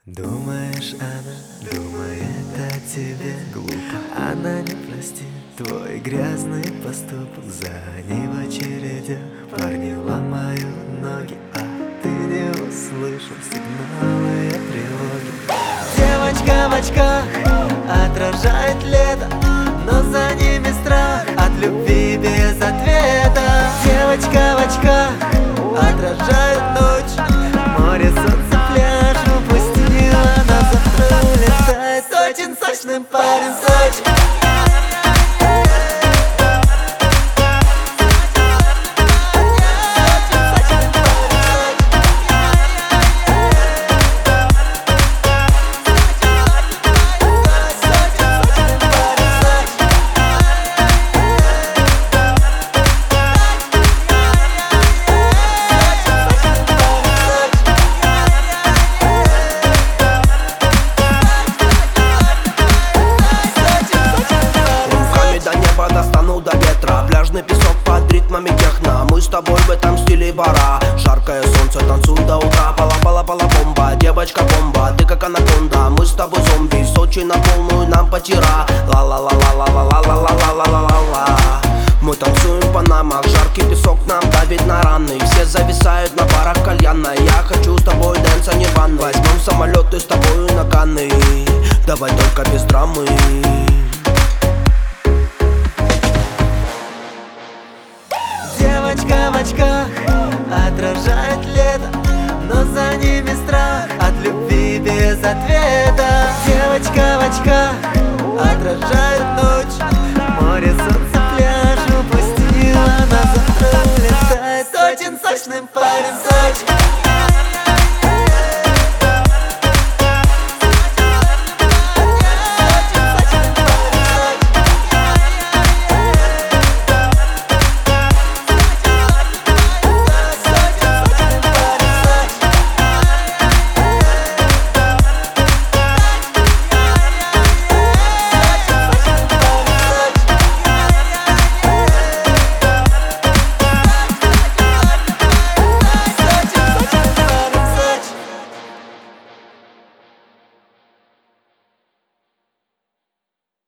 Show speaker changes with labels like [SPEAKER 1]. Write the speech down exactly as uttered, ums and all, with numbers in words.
[SPEAKER 1] Думаешь, она думает о тебе глупо. Она не простит твой грязный поступок. За ней в очередях парни ломают ноги, а ты не услышал сигналы тревоги. Девочка в очках отражает лето, но за ними страх от любви без ответа. Девочка в очках отражает ночь, море, солнце, пляж упустила, но завтра улетает. Очень сочный парень, Сочи.
[SPEAKER 2] Достану до ветра, пляжный песок под ритмами техно. Мы с тобой в этом стиле бара. Жаркое солнце, танцуй до утра. Пала-пала-пала-бомба, девочка-бомба, ты как анаконда. Мы с тобой зомби, Сочи на полную нам потира. Ла-ла-ла-ла-ла-ла-ла-ла-ла-ла-ла. Мы танцуем в панамах, жаркий песок нам давит на раны. Все зависают на парах кальяна. Я хочу с тобой дэнс, а не ванны. Возьмем самолет и с тобою на Канны. Давай только без драмы.
[SPEAKER 1] Девочка в очках отражает лето, но за ними страх от любви без ответа. Девочка в очках отражает